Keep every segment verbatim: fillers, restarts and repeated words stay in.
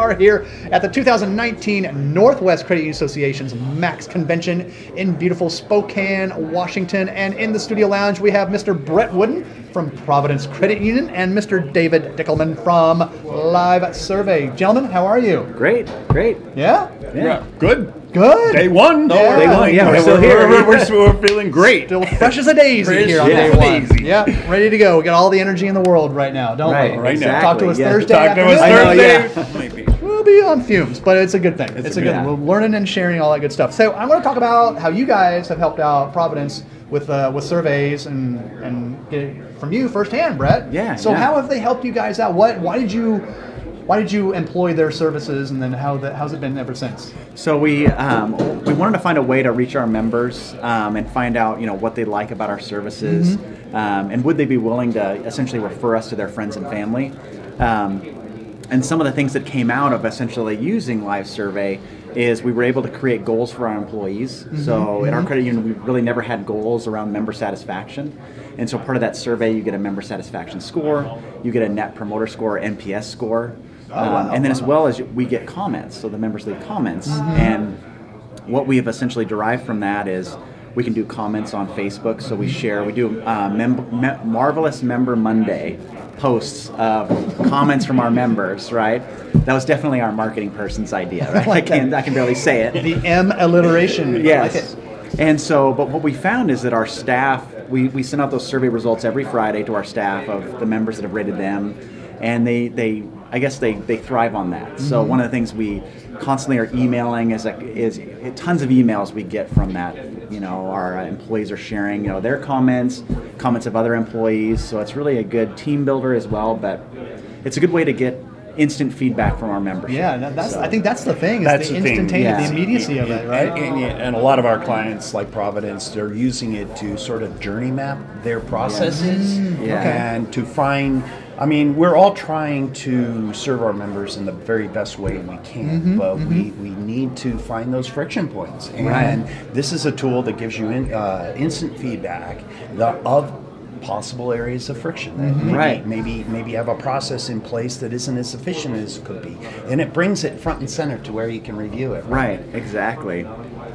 are here at the two thousand nineteen Northwest Credit Union Association's MAX Convention in beautiful Spokane, Washington. And in the studio lounge, we have Mister Brett Wooden from Providence Credit Union and Mister David Dickelman from Live Survey. Gentlemen, how are you? Great, great. Yeah? Yeah, yeah. Good. Good. Day one. No, yeah. Day one, yeah, we're, we're still here. We're, we're, we're, we're feeling great. Still fresh as a daisy Fresh here on as day a one. daisy. Yeah, ready to go. We got all the energy in the world right now, don't Right, we? Right now. exactly. Talk to us yeah. Thursday Talk to us afternoon. Thursday. yeah. Maybe. We'll be on fumes, but it's a good thing. It's, It's a a good good- thing. We're learning and sharing all that good stuff. So I'm going to talk about how you guys have helped out Providence with uh, with surveys and and get it from you firsthand, Brett. Yeah, So yeah. how have they helped you guys out? What? Why did you? Why did you employ their services, and then how the, how's it been ever since? So we um, we wanted to find a way to reach our members um, and find out you know what they like about our services, Mm-hmm. um, and would they be willing to essentially refer us to their friends and family. Um, and some of the things that came out of essentially using Live Survey is we were able to create goals for our employees. Mm-hmm. So in our credit union, we really never had goals around member satisfaction. And so part of that survey, you get a member satisfaction score, you get a net promoter score, N P S score. Um, and then as well as we get comments, so the members leave comments. And what we have essentially derived from that is we can do comments on Facebook, so we share, we do uh, mem- me- Marvelous Member Monday posts of comments from our members, right? That was definitely our marketing person's idea, right? I, can, I can barely say it. The M alliteration. Yes. I like it. And so, but what we found is that our staff, we, we send out those survey results every Friday to our staff of the members that have rated them, and they, they I guess they, they thrive on that. So one of the things we constantly are emailing is like, is tons of emails we get from that. You know, our uh, employees are sharing, you know, their comments, comments of other employees. So it's really a good team builder as well, but it's a good way to get instant feedback from our membership. Yeah, that- that's. So- I think that's the thing. Is That's the the thing, instantaneous, yeah. the immediacy of it, right? And, and, and a lot of our clients, like Providence, they're using it to sort of journey map their processes Yeah. Okay. and to find. I mean, we're all trying to serve our members in the very best way we can, but we, we need to find those friction points. And this is a tool that gives you in, uh, instant feedback the, of possible areas of friction. That maybe, Right. maybe maybe have a process in place that isn't as efficient as it could be, and it brings it front and center to where you can review it. Right, exactly.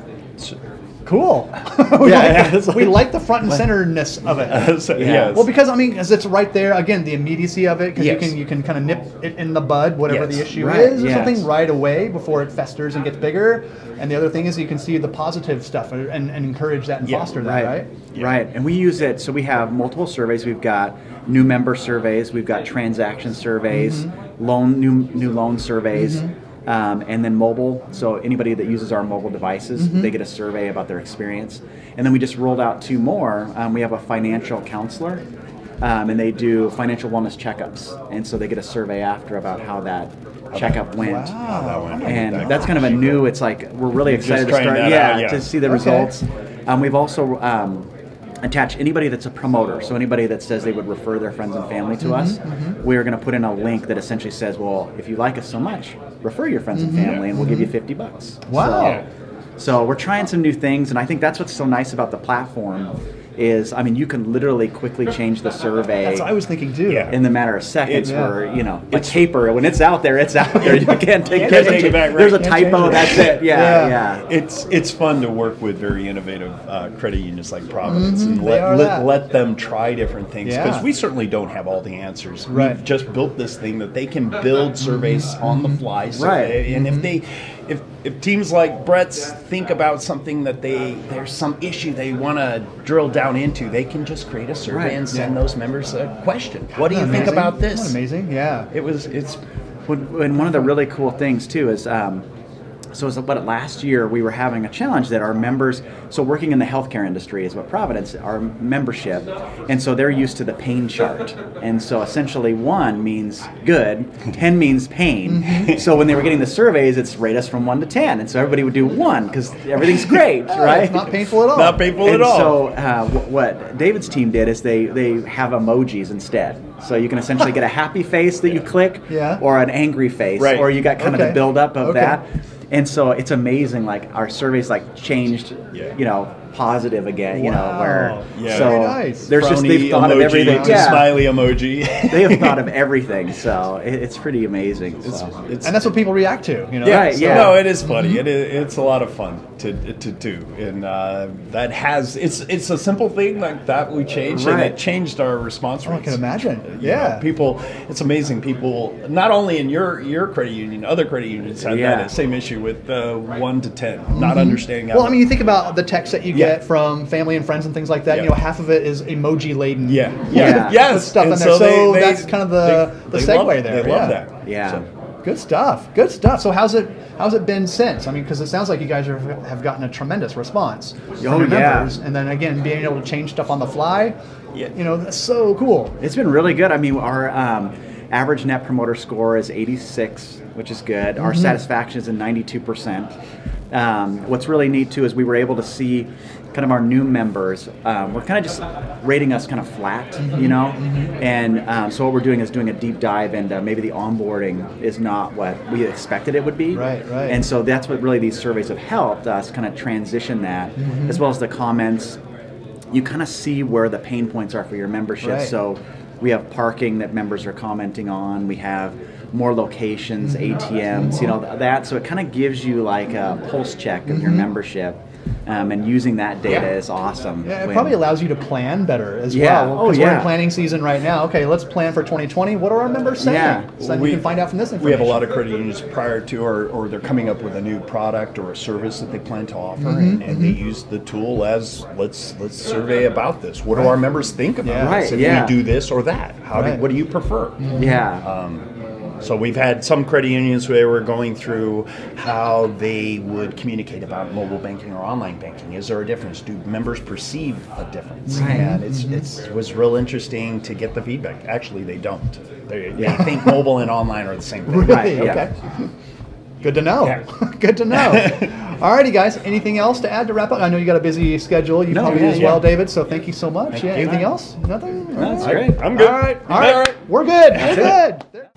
Cool. we, Yeah, like, we like the front and centerness of it. So, Yeah. yes. Well, because I mean, because it's right there again, the immediacy of it. Because Yes. you can you can kind of nip it in the bud, whatever Yes. the issue Right, is, or yes. something right away before it festers and gets bigger. And the other thing is you can see the positive stuff and, and encourage that and Yeah, foster that, right? Right, and we use it, so we have multiple surveys. We've got new member surveys, we've got transaction surveys, loan new new loan surveys, um, and then mobile. So anybody that uses our mobile devices, they get a survey about their experience. And then we just rolled out two more. Um, we have a financial counselor, um, and they do financial wellness checkups. And so they get a survey after about how that checkup went. Wow. that one. And that's kind of a new, it's like, we're really Just excited to trying start, that yeah, out, yeah. to see the Okay. results. Um, we've also um, attached anybody that's a promoter, so anybody that says they would refer their friends and family to us, we're going to put in a link that essentially says, well, if you like us so much, refer your friends and family, and we'll give you fifty bucks. Wow. So, so we're trying some new things, and I think that's what's so nice about the platform is, I mean, you can literally quickly change the survey. That's what I was thinking too. Yeah. In the matter of seconds, It- yeah. where you know, like paper, when it's out there, it's out there. You can't take Can't there's take a, it back, right? There's a Can't change typo. it. That's it. Yeah, Yeah. yeah. It's it's fun to work with very innovative uh, credit unions like Providence and they are let, that. let let them try different things because Yeah. we certainly don't have all the answers. Right. We've just built this thing that they can build surveys on the fly. So Right. they- and if they if if teams like Brett's think about something that they there's some issue they want to drill down into, they can just create a survey Right. and send Yeah. those members a question. What do you Isn't that think amazing? about Isn't this? that amazing, yeah. It was it's When, when one of the really cool things too is, um, so it was about last year we were having a challenge that our members, so working in the healthcare industry is what Providence, our membership, and so they're used to the pain chart. And so essentially one means good, ten means pain. So when they were getting the surveys, it's rate us from one to ten. And so everybody would do one because everything's great, Oh, right? It's not painful at all. not painful And at all. so uh, wh- what David's team did is they, they have emojis instead. So you can essentially get a happy face that you click, Yeah. or an angry face, Right. or you got kind of Okay. the buildup of Okay. that. And so it's amazing, like our surveys like changed, Yeah. you know, positive again. You know, Wow. where Yeah. so Very nice. there's just Frowny they've thought of emoji everything. to Yeah, smiley emoji. they have thought of everything. So it, it's pretty amazing. So. It's- And that's what people react to, you know? Yeah, Right, yeah. No, it is funny. It is, it's a lot of fun to to do, and uh, that has it's it's a simple thing like that we changed, and Right. it changed our response Oh, I rates. can imagine. You Yeah. know, people, it's amazing. People, not only in your your credit union, other credit unions had Yeah. that same issue with uh, one to ten, not understanding. How Well, I mean, you think about the text that you Yeah. get from family and friends and things like that. Yeah. You know, half of it is emoji laden. yeah, Yeah. yeah, yes, Put stuff And in there. So they- they- that's kind of the- the they segue love, there, They love yeah. that. Yeah. So, Good stuff. Good stuff. So how's it how's it been since? I mean, because it sounds like you guys are, have gotten a tremendous response from Oh, your yeah. members, and then again being able to change stuff on the fly. Yeah. You know, that's so cool. It's been really good. I mean, our um, average net promoter score is eighty-six, which is good. Our satisfaction is at ninety-two percent. Um, what's really neat too is we were able to see kind of our new members. Um, we're kind of just rating us kind of flat, you know. And um, so what we're doing is doing a deep dive, and uh, maybe the onboarding is not what we expected it would be. Right, right. And so that's what really these surveys have helped us kind of transition that, as well as the comments. You kind of see where the pain points are for your membership. Right. So we have parking that members are commenting on. We have more locations, A T Ms, you know, th- that. So it kind of gives you like a pulse check of your membership. Um, and using that data Yeah. is awesome. Yeah, it when- probably allows you to plan better as Yeah. well. Oh, Because we're yeah. in planning season right now. Okay, let's plan for twenty twenty. What are our members saying? Yeah. So then We- you can find out from this information. We have a lot of credit unions prior to, or, or they're coming up with a new product or a service that they plan to offer, and, and they use the tool as let's let's survey about this. What do our members think about Yeah. this? Right, If yeah. we do this or that, how Right. do, what do you prefer? Yeah. Um, So we've had some credit unions where we're going through how they would communicate about mobile banking or online banking. Is there a difference? Do members perceive a difference? Right. And it's it's it was real interesting to get the feedback. Actually, they don't. They, they think mobile and online are the same thing. Really? Right, yeah. Okay. Good to know. Yeah. Good to know. Alrighty, guys. Anything else to add to wrap up? I know you got a busy schedule. You No, probably yeah, do as well, yeah. David. So thank you so much. Thank yeah. you. Anything else? Nothing. That's All right. great. I'm good. All right. All right. We're good. We're good.